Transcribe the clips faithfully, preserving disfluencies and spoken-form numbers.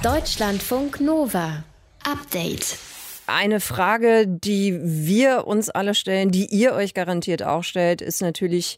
Deutschlandfunk Nova. Update. Eine Frage, die wir uns alle stellen, die ihr euch garantiert auch stellt, ist natürlich,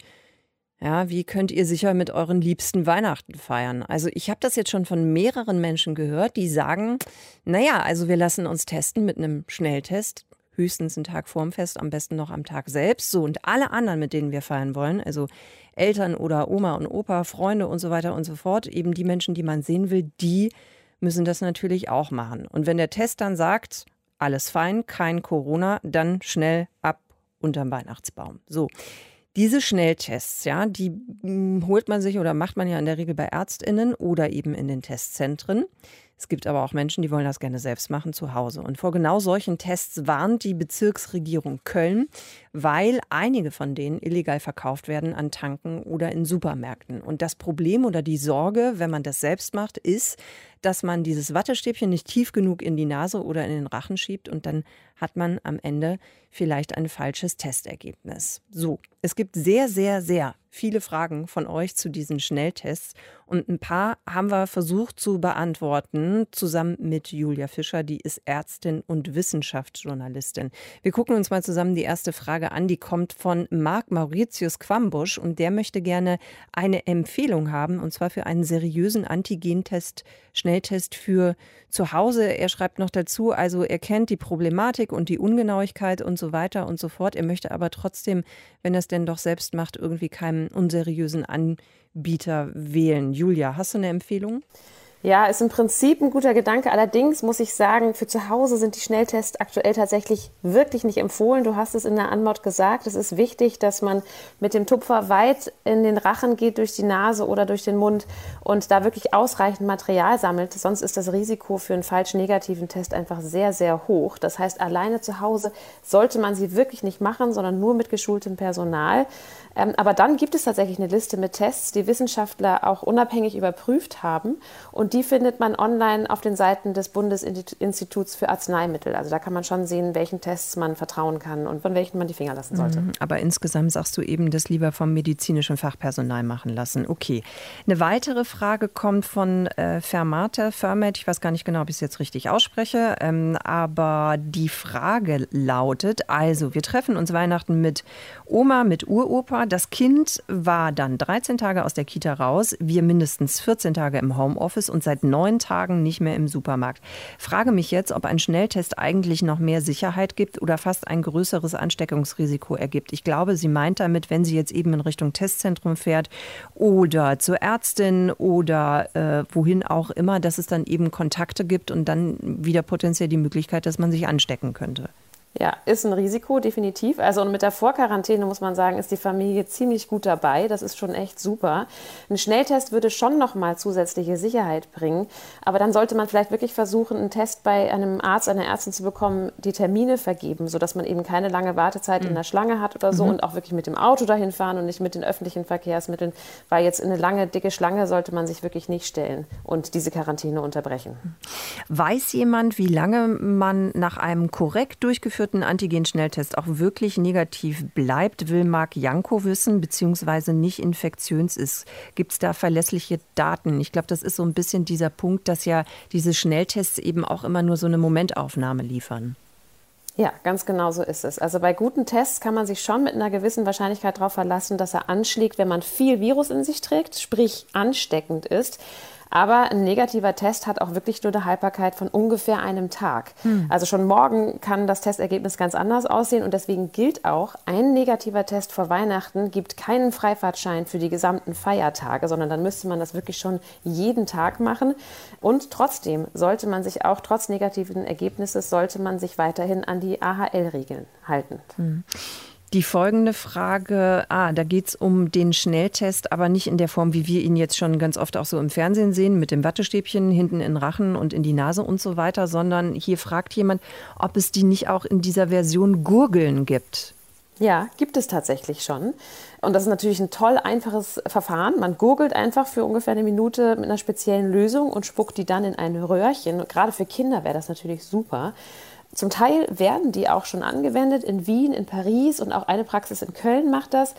ja, wie könnt ihr sicher mit euren Liebsten Weihnachten feiern? Also ich habe das jetzt schon von mehreren Menschen gehört, die sagen, naja, also wir lassen uns testen mit einem Schnelltest, höchstens einen Tag vorm Fest, am besten noch am Tag selbst. So, und alle anderen, mit denen wir feiern wollen, also Eltern oder Oma und Opa, Freunde und so weiter und so fort, eben die Menschen, die man sehen will, die müssen das natürlich auch machen. Und wenn der Test dann sagt, alles fein, kein Corona, dann schnell ab unterm Weihnachtsbaum. So, diese Schnelltests, ja, die mh, holt man sich oder macht man ja in der Regel bei ÄrztInnen oder eben in den Testzentren. Es gibt aber auch Menschen, die wollen das gerne selbst machen zu Hause. Und vor genau solchen Tests warnt die Bezirksregierung Köln, weil einige von denen illegal verkauft werden an Tanken oder in Supermärkten. Und das Problem oder die Sorge, wenn man das selbst macht, ist, dass man dieses Wattestäbchen nicht tief genug in die Nase oder in den Rachen schiebt und dann hat man am Ende vielleicht ein falsches Testergebnis. So, es gibt sehr, sehr, sehr viele Fragen von euch zu diesen Schnelltests und ein paar haben wir versucht zu beantworten, zusammen mit Julia Fischer, die ist Ärztin und Wissenschaftsjournalistin. Wir gucken uns mal zusammen die erste Frage an, die kommt von Marc Mauritius Quambusch und der möchte gerne eine Empfehlung haben und zwar für einen seriösen Antigentest, Schnelltest für zu Hause. Er schreibt noch dazu, also er kennt die Problematik und die Ungenauigkeit und so weiter und so fort. Er möchte aber trotzdem, wenn er es denn doch selbst macht, irgendwie keinen unseriösen Anbieter wählen. Julia, hast du eine Empfehlung? Ja, ist im Prinzip ein guter Gedanke. Allerdings muss ich sagen, für zu Hause sind die Schnelltests aktuell tatsächlich wirklich nicht empfohlen. Du hast es in der Anmod gesagt. Es ist wichtig, dass man mit dem Tupfer weit in den Rachen geht, durch die Nase oder durch den Mund und da wirklich ausreichend Material sammelt. Sonst ist das Risiko für einen falsch negativen Test einfach sehr, sehr hoch. Das heißt, alleine zu Hause sollte man sie wirklich nicht machen, sondern nur mit geschultem Personal. Ähm, aber dann gibt es tatsächlich eine Liste mit Tests, die Wissenschaftler auch unabhängig überprüft haben. Und die findet man online auf den Seiten des Bundesinstituts für Arzneimittel. Also da kann man schon sehen, welchen Tests man vertrauen kann und von welchen man die Finger lassen sollte. Aber insgesamt sagst du eben, das lieber vom medizinischen Fachpersonal machen lassen. Okay. Eine weitere Frage kommt von äh, Fermate, Fermat. Ich weiß gar nicht genau, ob ich es jetzt richtig ausspreche. Ähm, aber die Frage lautet, also wir treffen uns Weihnachten mit Oma, mit Uropa. Das Kind war dann dreizehn Tage aus der Kita raus. Wir mindestens vierzehn Tage im Homeoffice und seit neun Tagen nicht mehr im Supermarkt. Frage mich jetzt, ob ein Schnelltest eigentlich noch mehr Sicherheit gibt oder fast ein größeres Ansteckungsrisiko ergibt. Ich glaube, sie meint damit, wenn sie jetzt eben in Richtung Testzentrum fährt oder zur Ärztin oder äh, wohin auch immer, dass es dann eben Kontakte gibt und dann wieder potenziell die Möglichkeit, dass man sich anstecken könnte. Ja, ist ein Risiko, definitiv. Also und mit der Vorquarantäne muss man sagen, ist die Familie ziemlich gut dabei. Das ist schon echt super. Ein Schnelltest würde schon nochmal zusätzliche Sicherheit bringen. Aber dann sollte man vielleicht wirklich versuchen, einen Test bei einem Arzt, einer Ärztin zu bekommen, die Termine vergeben, sodass man eben keine lange Wartezeit mhm. in der Schlange hat oder so mhm. und auch wirklich mit dem Auto dahin fahren und nicht mit den öffentlichen Verkehrsmitteln. Weil jetzt in eine lange, dicke Schlange sollte man sich wirklich nicht stellen und diese Quarantäne unterbrechen. Weiß jemand, wie lange man nach einem korrekt durchgeführten Antigen-Schnelltest auch wirklich negativ bleibt, will Marc Janko wissen, beziehungsweise nicht infektiös ist. Gibt es da verlässliche Daten? Ich glaube, das ist so ein bisschen dieser Punkt, dass ja diese Schnelltests eben auch immer nur so eine Momentaufnahme liefern. Ja, ganz genau so ist es. Also bei guten Tests kann man sich schon mit einer gewissen Wahrscheinlichkeit darauf verlassen, dass er anschlägt, wenn man viel Virus in sich trägt, sprich ansteckend ist. Aber ein negativer Test hat auch wirklich nur eine Haltbarkeit von ungefähr einem Tag. Hm. Also schon morgen kann das Testergebnis ganz anders aussehen. Und deswegen gilt auch, ein negativer Test vor Weihnachten gibt keinen Freifahrtschein für die gesamten Feiertage, sondern dann müsste man das wirklich schon jeden Tag machen. Und trotzdem sollte man sich auch, trotz negativen Ergebnisses, sollte man sich weiterhin an die A H L-Regeln halten. Hm. Die folgende Frage, ah, da geht es um den Schnelltest, aber nicht in der Form, wie wir ihn jetzt schon ganz oft auch so im Fernsehen sehen, mit dem Wattestäbchen hinten in den Rachen und in die Nase und so weiter, sondern hier fragt jemand, ob es die nicht auch in dieser Version Gurgeln gibt. Ja, gibt es tatsächlich schon. Und das ist natürlich ein toll einfaches Verfahren. Man gurgelt einfach für ungefähr eine Minute mit einer speziellen Lösung und spuckt die dann in ein Röhrchen. Und gerade für Kinder wäre das natürlich super. Zum Teil werden die auch schon angewendet in Wien, in Paris und auch eine Praxis in Köln macht das.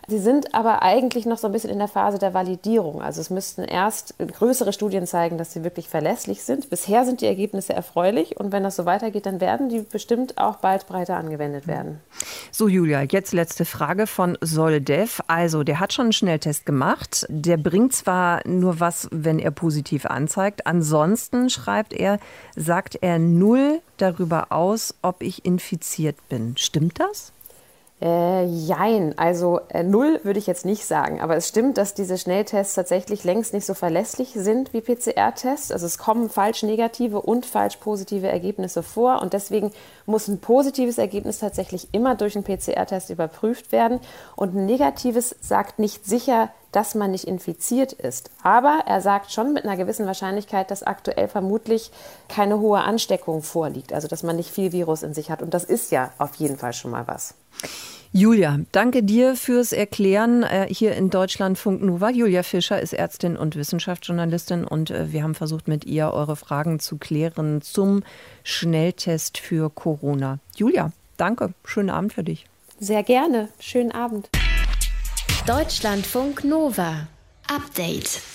Sie sind aber eigentlich noch so ein bisschen in der Phase der Validierung. Also es müssten erst größere Studien zeigen, dass sie wirklich verlässlich sind. Bisher sind die Ergebnisse erfreulich und wenn das so weitergeht, dann werden die bestimmt auch bald breiter angewendet werden. So Julia, jetzt letzte Frage von Soldev. Also der hat schon einen Schnelltest gemacht. Der bringt zwar nur was, wenn er positiv anzeigt. Ansonsten, schreibt er, sagt er null darüber aus, ob ich infiziert bin. Stimmt das? Äh, jein, also äh, null würde ich jetzt nicht sagen, aber es stimmt, dass diese Schnelltests tatsächlich längst nicht so verlässlich sind wie P C R-Tests. Also es kommen falsch negative und falsch positive Ergebnisse vor und deswegen muss ein positives Ergebnis tatsächlich immer durch einen P C R-Test überprüft werden und ein negatives sagt nicht sicher, dass man nicht infiziert ist. Aber er sagt schon mit einer gewissen Wahrscheinlichkeit, dass aktuell vermutlich keine hohe Ansteckung vorliegt, also dass man nicht viel Virus in sich hat und das ist ja auf jeden Fall schon mal was. Julia, danke dir fürs Erklären äh, hier in Deutschlandfunk Nova. Julia Fischer ist Ärztin und Wissenschaftsjournalistin und äh, wir haben versucht, mit ihr eure Fragen zu klären zum Schnelltest für Corona. Julia, danke. Schönen Abend für dich. Sehr gerne. Schönen Abend. Deutschlandfunk Nova. Update.